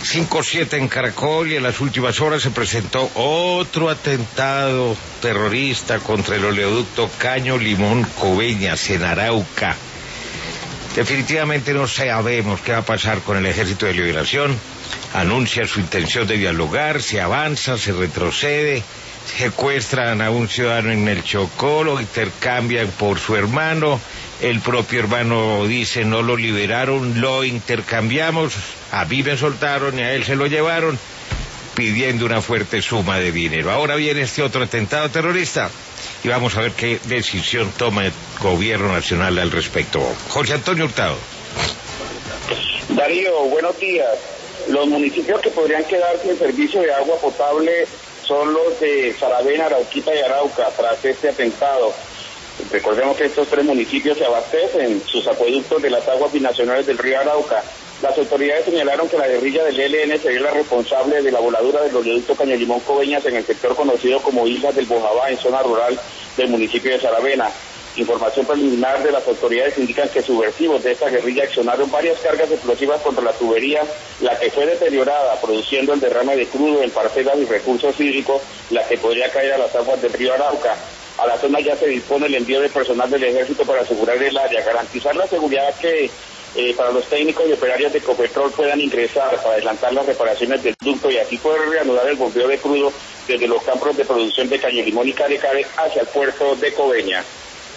5-7 en Caracol, y en las últimas horas se presentó otro atentado terrorista contra el oleoducto Caño Limón Coveñas en Arauca. Definitivamente no sabemos qué va a pasar con el Ejército de Liberación. Anuncia su intención de dialogar, se avanza, se retrocede, secuestran a un ciudadano en el Chocó, lo intercambian por su hermano, el propio hermano dice no lo liberaron, lo intercambiamos, a mí me soltaron y a él se lo llevaron, pidiendo una fuerte suma de dinero. Ahora viene este otro atentado terrorista y vamos a ver qué decisión toma el gobierno nacional al respecto. Jorge Antonio Hurtado. Darío, buenos días. Los municipios que podrían quedar sin servicio de agua potable son los de Saravena, Arauquita y Arauca tras este atentado. Recordemos que estos tres municipios se abastecen sus acueductos de las aguas binacionales del río Arauca. Las autoridades señalaron que la guerrilla del ELN sería la responsable de la voladura del oleoducto Caño Limón Coveñas en el sector conocido como Islas del Bojabá, en zona rural del municipio de Saravena. Información preliminar de las autoridades indican que subversivos de esta guerrilla accionaron varias cargas explosivas contra la tubería, la que fue deteriorada, produciendo el derrame de crudo en parcelas y recursos hídricos, la que podría caer a las aguas del río Arauca. A la zona ya se dispone el envío de personal del ejército para asegurar el área, garantizar la seguridad que para los técnicos y operarios de Ecopetrol puedan ingresar para adelantar las reparaciones del ducto y así poder reanudar el bombeo de crudo desde los campos de producción de Caño Limón y Carecare hacia el puerto de Coveñas.